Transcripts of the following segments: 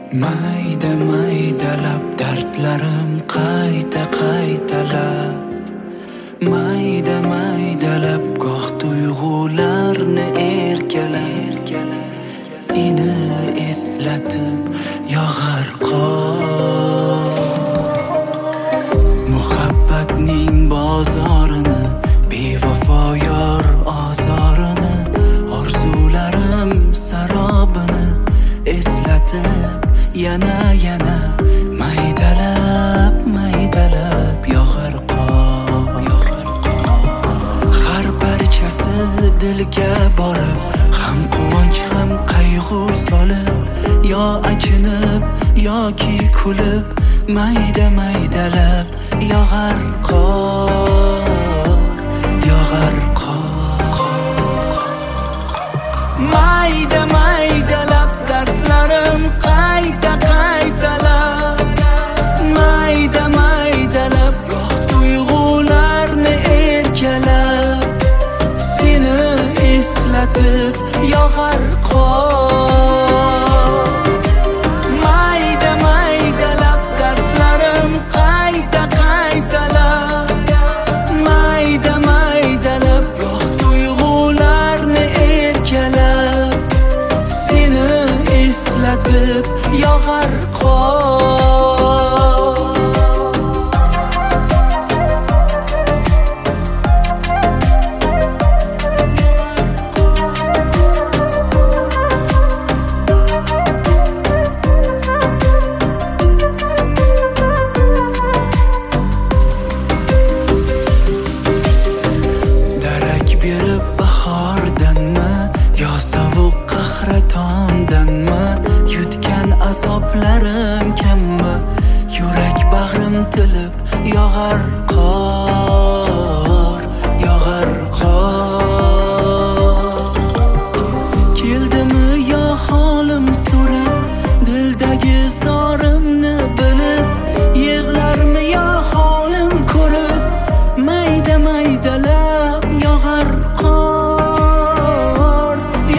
Mayda maydalab dardlarim qayta qaytalab, mayda maydalab goh tuyg'ularni erkalab, seni eslatib yog'ar qor. Muhabbatning bozorini, bevafo yor ozorini, orzularim sarobini eslatib yana maydalab yog'ar qor. Har parchasi dilga borib, ham quvonch ham qayg'u solib, yo achinib yoki kulib, mayda maydalab yog'ar qor. Mayda maydalab dardlarim qayta qaytalab, mayda maydalab goh tuyg'ularni erkalab, seni eslatib yog'ar qor. Mayda maydalab dardlarim qayta qaytalab, mayda maydalab goh tuyg'ularni erkalab, seni eslatib yog'ar qor. Darak berib bahordanmi, yo sovuq qahratondanmi, yutgan azoblarim kammi, yurak bag'rim tilib yog'ar qor. Keldimi yo holim so'rab, dildagi zorimni bilib, yig'larmi yo holim ko'rib, mayda maydalab yog'ar qor.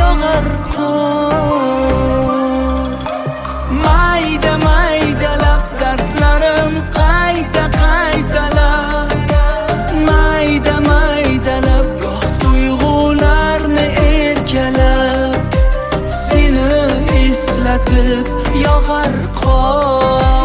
Mayda maydalab dardlarim qayta qaytalab, mayda maydalab goh tuyg'ularni erkalab, seni eslatib yog'ar qor.